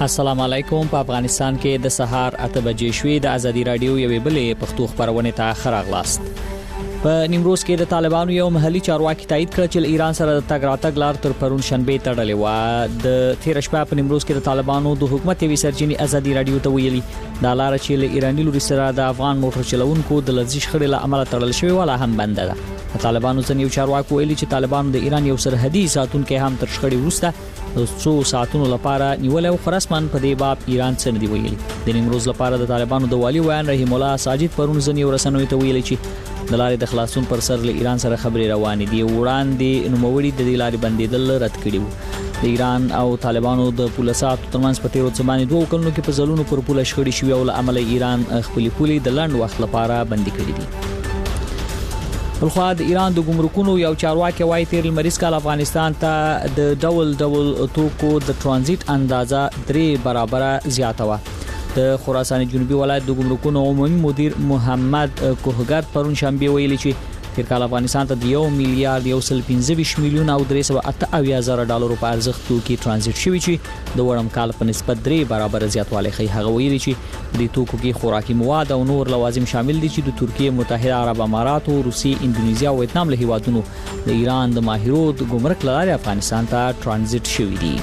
السلام علیکم. په افغانستان کې د سهار 8 بجې شوې د ازادي رادیو یوې بلې پښتو خبرونه ته خراغلاست. په نیمروز کې د طالبانو یو محلي چارواکي تایید کړ چې ایران سره د تګ راتګ لار تر پرون شنبه تړلې و. د تیر شپه په نیمروز کې د طالبانو د حکومت وی سرچینی ازادي رادیو ته ویلي دا لار چې له ایرانی لوري سره د افغان موټر چلوونکو د لږ خړې له عمله تړل شوی ولا هم بند ده. طالبانو ځنیو چارواکي ویلي چې طالبانو د ایران یو سرحدي ساتونکو هم تر شخړې وروسته د 100 ساعتونو لپاره نیول او خراسمان په دې باب ایران څخه دی ویلي. د نیمروز لپاره د طالبانو د والی ویان رحیم الله ساجد پرون ځنیو رسنوي ته ویلي چې د لارې د خلاصون پر سر له ایران سره خبرې روانې دي. وړاندې نوموړي د دې لارې بندیدل رد کړي وو. د ایران او طالبانو د پولیساتو ترمنځ په تیرو څمانې دوه کلونو کې په ځلونو پر پوله شخړې شوې او له عمل ایران خپل پولي د لند وخت لپاره بندي کړې دي. بلخوا د ایران د ګمرکونو یو چارواکي وایي تیر لمریز کال افغانستان ته د ډول توکو د ترانزیت اندازه 3 برابره زیاته و. د خراسان جنوبي ولایت د ګمرکونو عمومي مدیر محمد کوهګر پرون شنبه ویلي چې تیر کال افغانستان ته 1 میلیارډ 115 میلیون او 380 ډالر په ارزښت توکي ترانزیت شوی چې د وړم کال په نسبت 3 برابر زیاتوالی ښیي. هغه ویلي چې د توکو کې خوراکي مواد او نور لوازم شامل دي چې د ترکیه، متحده عرب امارات، روسیې، اندونیزیا او ویتنام له هیوادونو د ایران د ماهرو د ګمرک لارې افغانستان ته ترانزیت شوی دي.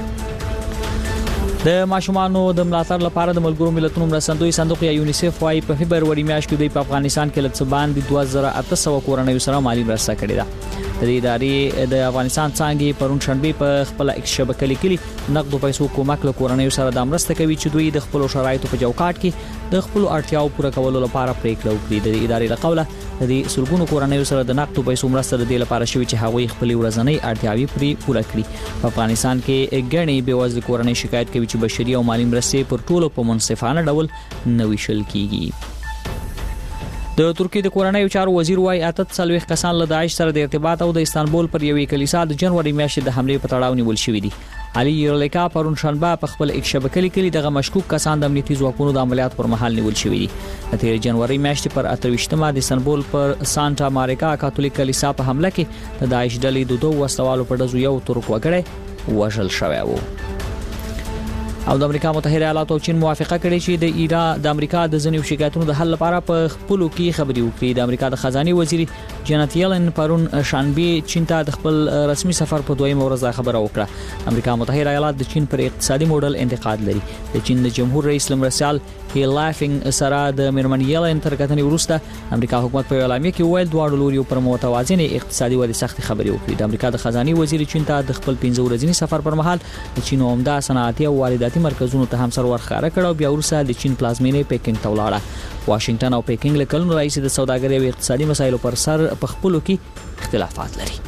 د ماشومانو د ملاتړ لپاره د ملګرو ملتونو مرستندوی صندوق یا یونیسف وايي په فبرवरी میاشت کې د افغانستان کې لږ باندې 2800 کورنۍ سره مالی مرسته کړې ده. د ادارې د افغانستان څنګه پرون شنبه په خپل ایکس شبکې لیکلي نقد پیسو کومک له کورنۍ سره د مرسته کوي چې دوی د خپل شرایطو په چوکاټ کې د خپل اړتیاو پوره کولو لپاره پریکړه وکړي. د ادارې له قوله د سلګونو کورنۍ سره د نقد پیسو مرسته د لپاره شوی چې هغوی خپل ورځنی اړتیاوي پوره کړي. په افغانستان کې ګڼې بېوزله کورنۍ شکایت کوي چې بشري او مالی مرستې پر ټولو په منصفانه ډول نه ویشل کیږي. د ترکیه د کورنۍ چارو وزیر وايي 48 کسان له داعش سره د ارتباط او د استانبول پر یوې کلیسا د جنوري میاشتې د حمله په تړاو نیول شوې دي. علي یرلیکا پرون شنبه په خپل ایکس شبکې لیکلي دغه مشکوک کسان د امنیتي ځواکونو د عملیات پر مهال نیول شوې دي. د تیر جنوري میاشتې پر 28مه د استانبول پر سانتا ماریکا کاتولیک کلیسا په حمله کې د داعش ډلې د دوه وسلوالو په ډزو یو ترک وګړی وژل شوی و. او د امریکا متحده ایالاتو او چین موافقه کړې چې د ایران د امریکا د ځینو شکایتونو د حل لپاره په خپلو کې خبري وکړي. د امریکا د خزانه وزیر جنت یلن پرون شنبه چین ته د خپل رسمي سفر په دویمه ورځ خبره وکړه. امریکا متحده ایالات د چین پر اقتصادي موډل انتقاد لري. د چین د جمهور رئیس لمرسال هی لافینګ سره د میرمن یلن تر کتنې وروسته امریکا حکومت په اعلامیه کې ویل دواړو لوري پر متوازنه اقتصادي ودې سخت خبري وکړي. د امریکا د خزانه وزیر چین ته د خپل 15 ورځنی سفر پر مهال د چین عمده صنعتي او وارداتي مرکزونو ته هم سر ورخاره کړه او بیا ورسره د چین پلازمینې پیکینګ ته ولاړه. واشنگټن او پیکینګ له کلونو راځي د سوداګرۍ او اقتصادي مسایلو پر سر په خپلو کې اختلافات لري.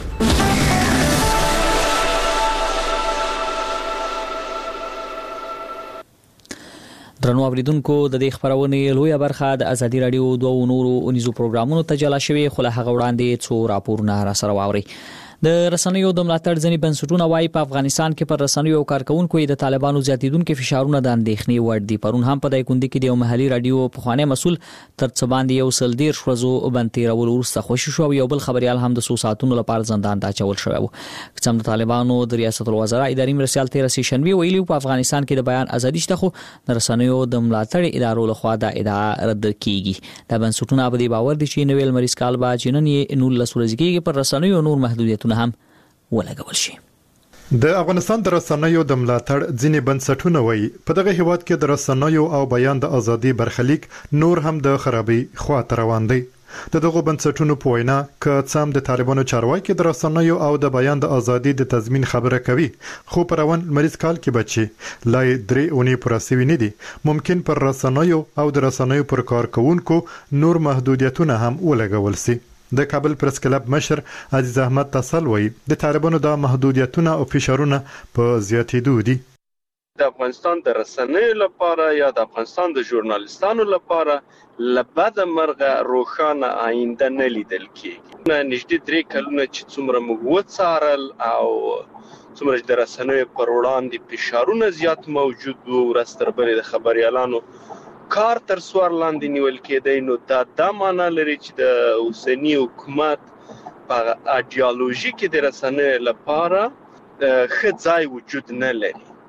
درنو اوریدونکو د دې خبرونې لویه برخه د ازادي رادیو دوه نورو اونیزو پروګرامونو ته جلا شوی خو له هغه وړاندې څو راپورونه را سره واوري. د رسنیو د ملاتړ ځنی بنسټونه وايي په افغانستان کې پر رسنیو او کارکونکو د طالبانو زیاتیدونکو فشارونه د اندېښنې وړ دي. پرون هم په دای کندې کې د یو محلي رادیو په خوانې مسول تر څه باندې یو سل ډیر شوزو باندې راول ورسته خوشی شو او یو بل خبريال هم د 100 ساعتونو لپاره زندان ته چول شوی و. څم د طالبانو د ریاست الوزرا اداري مرسیال 13 شنبه ویلي په افغانستان کې د بیان ازادي شته خو د رسنیو د ملاتړ ادارو لخوا د ادعا رد کیږي. د بنسټونو په دې باور دي چې نویل مریض کال با جنن یې نور لسورځ کېږي پر رسنیو نور محدودیتونه هم ولګول شي. د افغانستان د رسنیو د ملاتړ ځینې بنسټونه وایي په دغه هیواد کې د رسنیو او بیان د ازادي برخلیک نور هم د خرابي خواته روان دی. د دغه بنسټونو په وینا ک څام د طالبانو چارواکي د رسنیو او د بیان د ازادي د تضمین خبره کوي خو پر روان مریض کال کې بچي لای درې اونۍ پرسوي نه دي. ممکن پر رسنیو او د رسنیو پر کارکونکو نور محدودیتونه هم ولګول شي. د کابل پریس کلب مشر عزیز احمد تسلوي د طالبانو د محدودیتونه او فشارونه په زیاتېدو دي. د افغانستان د رسنیو لپاره یا د افغانستان د ژورنالیستانو لپاره لبد مرغه روښانه آینده نه لیدل کېږي. نږدې 3 کلونه چې څومره موږ وڅارل او څومره د رسنیو پر وړاندې فشارونه زیات موجود وو ورستربرې د خبريالانو کار تر سوار لاندې نیول کېدی نو دا معنا لري چې د اوسنی حکومت په ایډیالوژي کې د رسنیو لپاره ښه ځای وجود نه لري.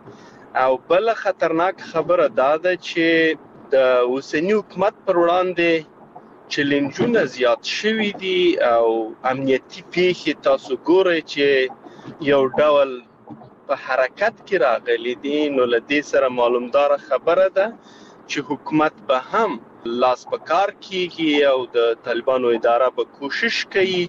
او بل خطرناک خبره دا ده چې د اوسنی حکومت پر وړاندې چیلنجونه زیات شوي دي او امنیتي پیښې تاسو ګورئ چې یو ډول په حرکت کې راغلي دي. نو له دې سره معلومدار خبره ده چې حکومت به هم لاس په کار کیږي او د طالبانو اداره به کوشش کوي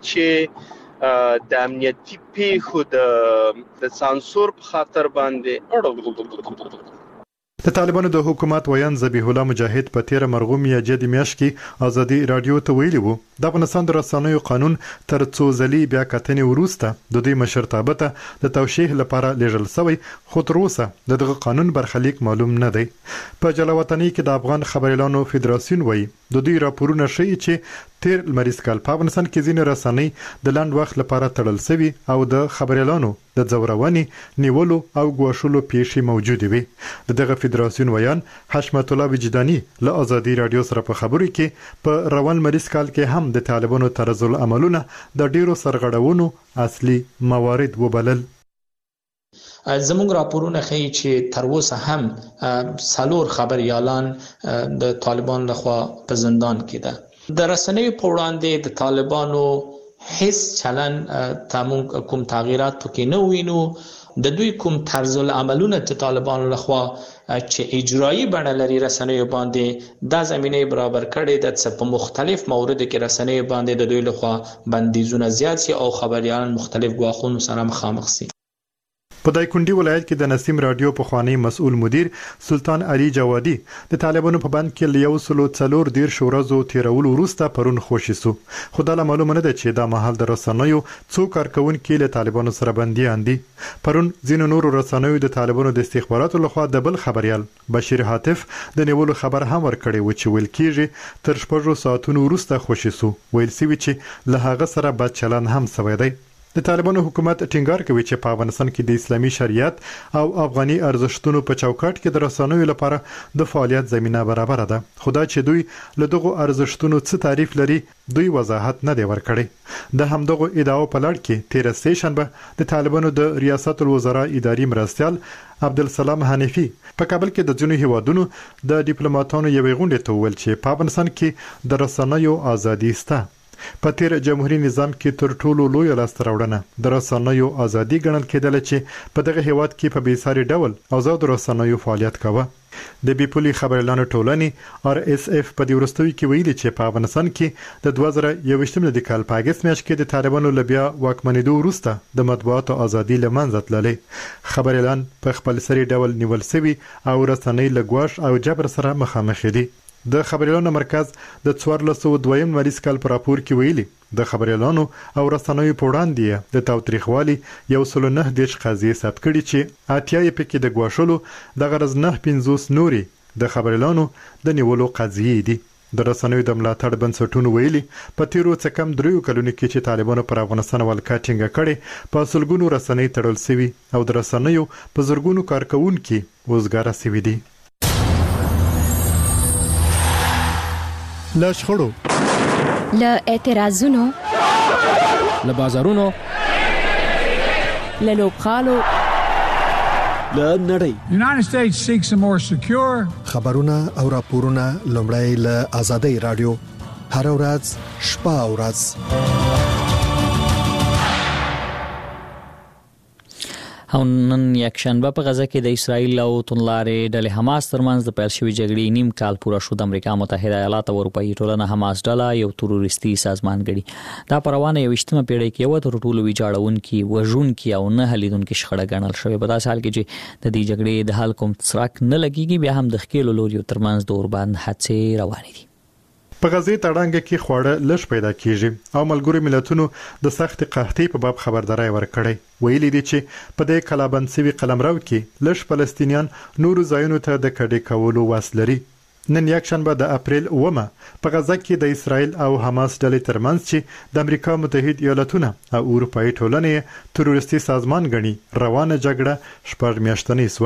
چې د امنیتي پیښو د سانسور په خاطر باندې د طالبانو د حکومت ویان ذبیح الله مجاهد په 13 مرغوم یجد میاشت کې ازادي رادیو ته ویلي وو د افغانستان د رسنیو قانون تر څو ځلې بیا کتنې وروسته د دوی مشرتابه ته د توشیح لپاره لیږل شوی، خو تر اوسه دغه قانون برخلیک معلوم نه دی. په جلاوطنۍ کې د افغان خبريالانو فدراسیون وایي د دوی راپورونه ښیي چې تیر لمریز کال په افغانستان کې ځینې رسنۍ د لاند وخت لپاره تړل شوي او د خبريالانو د ځورونې، نیولو او ګواښلو پیښې موجودې وي. دغه فدراسیون ویان حشمت الله وجداني له ازادي رادیو سره په خبرو کې په روان لمریز کال کې هم د طالبانو طرز العملونه د ډیرو سرغړونو اصلي موارد وبلل. زموږ راپورونه ښیي چې تر اوسه هم 4 خبريالان د طالبان لخوا په زندان کې ده. د رسنیو په وړاندې د طالبانو هیڅ چلن کوم تغییرات پکې نه وینو. د دوی کوم طرز العملونه چې طالبانو لخوا چې اجرایی بڼه لري رسنیو باندې د زمینه برابر کړي د څه په مختلف موردو کې رسنیو باندې د دوی لخوا بندیزونه زیات شي او خبريالان مختلف ګواښونو سره مخامخ شي. په دایکنډي ولایت کې د نسیم رادیو په خوانی مسؤل مدیر سلطان علي جوادي د طالبانو په بند کې لیو سلو څلور دیر شورازو تیرول وروسته پرون خوشی سو. خدای معلومه نه ده چې دا محل د رسنیو څو کارکون کې له طالبانو سره بنديان دي. پرون ځینو نور رسنیو د طالبانو د استخباراتو لخوا د بل خبريال بشیر حاتف د نیولو خبر هم ورکړی و چې ویل کېږي تر 6 ساعتونو وروسته خوشی سو. ویل سی چې له هغه سره بد چلن هم سوی دی. د طالبانو حکومت ټینګار کوي چې په افغانستان کې د اسلامي شریعت او افغاني ارزښتونو په چوکاټ کې د رسنیو لپاره د فعالیت زمينه برابر ده. خدای چې دوی له دغه ارزښتونو څه تعریف لري دوی وضاحت نه دی ورکړي. د همدغه ادعاو په لړ کې 13 سیشنبه د طالبانو د ریاست الوزرا اداري مرستيال عبدالسلام حنیفی په کابل کې د ځینو هیوادونو د ډیپلوماټانو یوې غونډې ته ویل چې په افغانستان کې د رسنیو ازادي شته. په تیر جمهوریت نظام کې تر ټولو لوی لاسته راوړنه د رسنیو ازادي ګڼل کېدل چې په دغه هیواد کې په بیساري ډول آزاد رسنیو فعالیت کاوه. د بیپولي خبريالانو ټولنې RSF په دې ورستوي کې ویلي چې په افغانستان کې د 2021 د کال په اگست میاشت کې د طالبانو لبیا واکمنېدو وروسته د مطبوعاتو ازادي لمنځه تللې. خبريالان په خپل سری ډول نیول شوي او رسنۍ له ګواښ او جبر سره مخامخ دي. د خبريالانو مرکز د 1402 مالیز کال پر راپور کې ویلي د خبريالانو او رسنیو په وړاندې د تاوتریخوالي 109 قضیې ثبت کړي چې اتیا پکې د ګواښلو د غرض نه 50 نوري د خبريالانو د نیولو قضیې دي. د رسنیو د ملاتړ بنسټونو ویلي په تیرو څه کم 3 کلونو کې چې طالبانو پر افغانستان ولکټینګ کړي په سلګونو رسنۍ تړل شوي او د رسنیو په زرګونو کارکونکو وزګار شوي دي. له شخړو، له اعتراضونو، له بازارونو، له لوبخالو، له نړۍ. United States seeks a more secure خبرونه او راپورونه لومړی له ازادي رادیو هر ورځ شپه او ورځ. او نن یکشنبه په غزه کې د اسرایل او توندلارې ډلې حماس ترمنځ د پیل شوی جګړې نیم کال پوره شو. د امریکا متحده ایالات او اروپאי ټولنه حماس ډله یو تروریستي سازمان ګڼي. دا په روانه 20مه پیړۍ کې یو تر ټولو ویجاړونکي، وژونکي او نه حلیدونکي شخړه ګڼل شوې. په داسې حال کې چې د دې جګړې د حل کوم څرک نه لګيږي، بیا هم د خکېلو لوري ترمنځ د اوربند حادثې روانې دي. په غزه تړانګه کې خوړه لږ پیدا کیږي او ملګرو ملتونو د سخت قحطۍ په باب خبرداري ورکړې. ویلي دي چې په دې کلابند سوي قلمرو کې لږ فلسطینیان نور ځایونو ته د کډې کولو واس لري. نن یکشنبه د اپریل 9 په غزه کې د اسرایل او حماس ډلې ترمنځ چې د امریکا متحده ایالاتونه او اروپאי ټولنې تروریستي سازمان ګڼي روانه جګړه 6 میاشتنۍ شوه.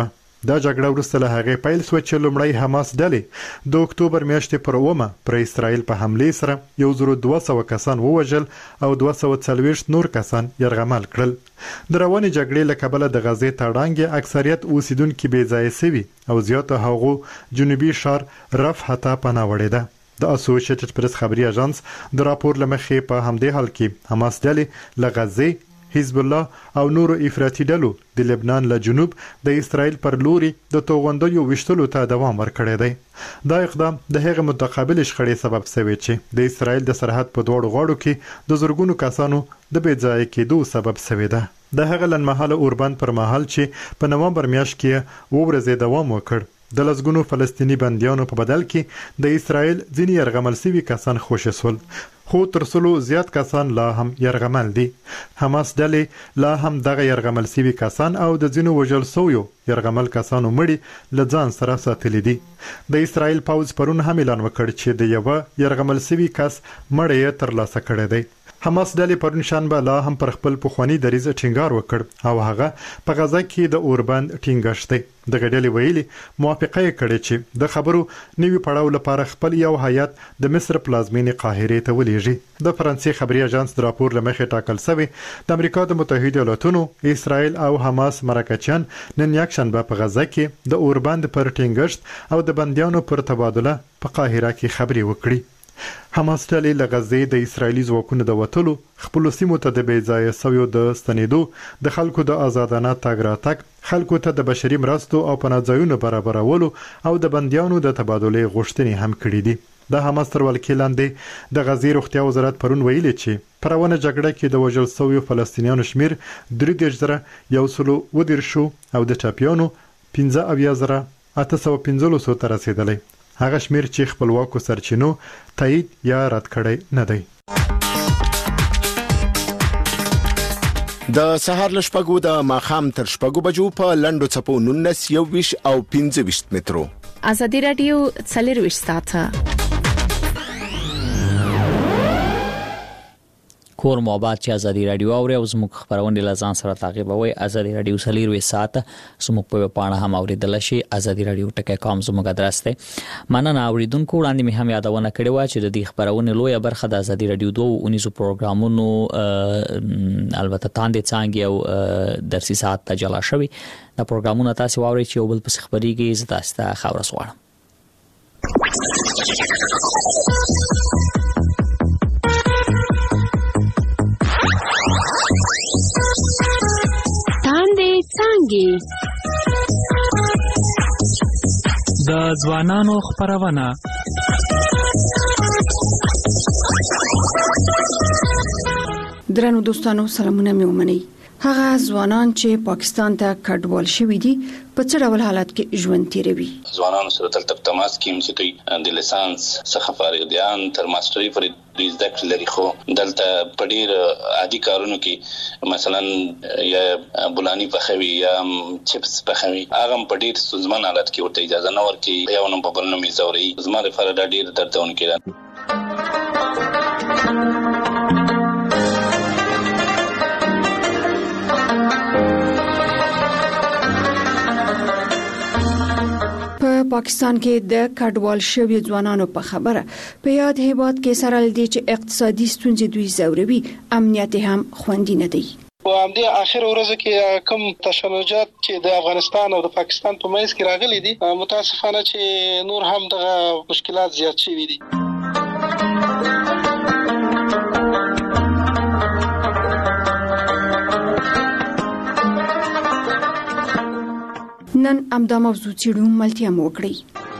دا جګړه وروسته له هغې پیل شوه چې لومړی حماس ډلې د اکتوبر میاشتې پر 9 پر اسرائیل په حملې سره 1200 کسان ووژل او 240 نور کسان یرغمل کړل. د روانې جګړې له کبله د غزې تړانګې اکثریت اوسیدونکي بې ځایه سوي او زیاته هغو جنوبي ښار رفح ته پناه وړې ده. د اسوسییټډ پریس خبري اژانس د راپور لمخې په همدې حال کې حماس ډلې له غزې، حزب الله او نورو افراطي ډلو د لبنان له جنوب د اسرائیل پر لوري د توغندیو وشتلو ته دوام ورکړی دی. دا اقدام د هغه متقابل شخړې سبب شوی چې د اسرائیل د سرحد په دوړو غاړو کې د زرګونو کسانو د بې ځای کېدو سبب شوی ده. د هغه لنمحاله اوربند پر مهال چې په نومبر میاشت کې ورځې دوام وکړ، د لسګونو فلسطینی بندیانو په بدل کې د اسرائیل ځینې یرغمل شوي کسان خوشي شول، خو تر څلو زیات کسان لا هم یرغمل دي. حماس ډلې لا هم دغه یرغمل شوي کسان او د ځینو وژل شویو یرغمل کسانو مړي له ځان سره ساتلي دي. د اسرائیل پوځ پرون هم اعلان وکړ چې د یوه یرغمل شوي کس مړی یې ترلاسه کړی دی. حماس ډلې پرون شنبه لا هم پر خپل پخوانی دریځ ټینګار وکړ او هغه په غزه کې د اوربند ټینګښت دی. د ډلې ویلي موافقه یې کړې چې د خبرو نوي پړاو لپاره خپل یو هیئت د مصر پلازمینې قاهره ته ولېږي. د فرانسې خبري اژانس د راپور لمخې ټاکل شوی د امریکا د متحده ایالاتونو، اسرائیل او حماس مرکچیان نن یکشنبه په غزه کې د اوربند پر ټینګښت او د بندیانو پر تبادله په قاهره کې خبري وکړي. حماس ډلې له غزې د اسرایلی ځواکونو د وټلو، خپل سیمو ته د بې ځایه سویو د ستنېدو، د خلکو د آزادانه تګ راتګ، خلکو ته د بشري مرستو او پناه ځایونو برابرولو او د بندیانو د تبادلې غوښتنې هم کړې دي. د حماس تر ولکې لاندې د غزې روغتیا وزارت پرون ویلي چې په روانه جګړه کې د وژل شویو فلسطینیانو شمیر 33,110 او د ټپیانو 15,815 ته رسیدلی. هغه شمیر چې خپلواکو سرچینو تایید یا رد کړی نه دی. د سهار لشپګو د ماخام تر شپګو بجو په لندو چپو 19 21 او 25 مترو. ازادي رادیو 24 ساعته کور مو آباد چې ازادي رادیو اوري او زموږ خبرونه لزان سره تعقیبوي. ازادي رادیو سلیروي ساعت زموږ په پاڼه هم اوریدل شي. ازادي رادیو ټکي.com زموږ ادرس دی. مننه اوریدونکو. وړاندې مې هم یادونه کړې و چې د دې خبرونه لویه برخه د ازادي رادیو 219 پروګرامونو البته تاندې څنګه او درسي ساعت ته جلا شوی. دا پروګرامونه تاسو واورئ چې یو بل پس خبريږي زه تاسو ته خبر سوالم. د ځوانانو خبرونه درنو دوستانو سلامونه مې ومنئ. هغه ځوانان چې پاکستان ته کډوال شوي دي په څه ډول حالت کې ژوند تیروي؟ ځوانانو سره دلته تماس کې چې دوی د لیسانس څخه فارغ دي تر ماستري پورې دوی زده کړې لري، خو دلته په ډېر عادي کارونو کې مثلا یا بولانی پخوي یا چپس پخوي هغه په ډېر ستونزمن حالت کې ورته اجازه نه ورکوي، یو نو په بل نوم یې ځوري. زما لپاره دا ډېر دردونکی ده. پاکستان کې د کډوال شوی ځوانانو په خبره په یاد هیواد کې سره لدی چې اقتصادي ستونزې دوی زوري، امنیت هم خوندي نه دی. او همدې اخر ورځو کې کوم تشنجات چې د افغانستان او د پاکستان په منځ کې راغلي دي، متاسفانه چې نور هم دغه مشکلات زیات شوي دي. نن امدا موضوع چیرو ملتیا موکړي.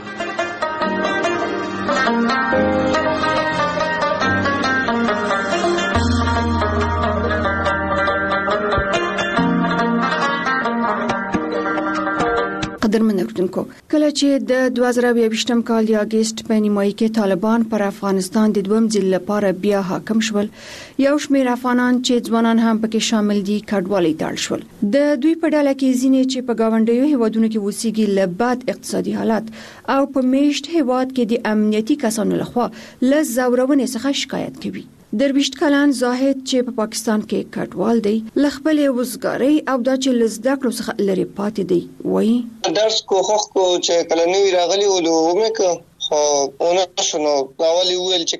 قدرمن اوریدونکو، کله چې د 2022م کال د اگست په نیمایي کې طالبان پر افغانستان د دویم ځل لپاره بیا حاکم شول، یو شمېر افغانان چې ځوانان هم پکې شامل دي کډوالۍ ته اړ شول. د دوی په ډله کې ځینې چې په گاونډیو هیوادونو کې اوسېږي له بد اقتصادي حالت او په میشت هیواد کې د امنیتي کسانو لخوا له زورونې څخه شکایت کوي. درویشت کلان زاهد چې په پاکستان کې کټوال دی لخپلې وزګاری او د چلزدا کړو څخه لري پاتې دی وایي درس کوخ کو چې کله نوی راغلی ولومه خو اونه شنو راولي ویل چې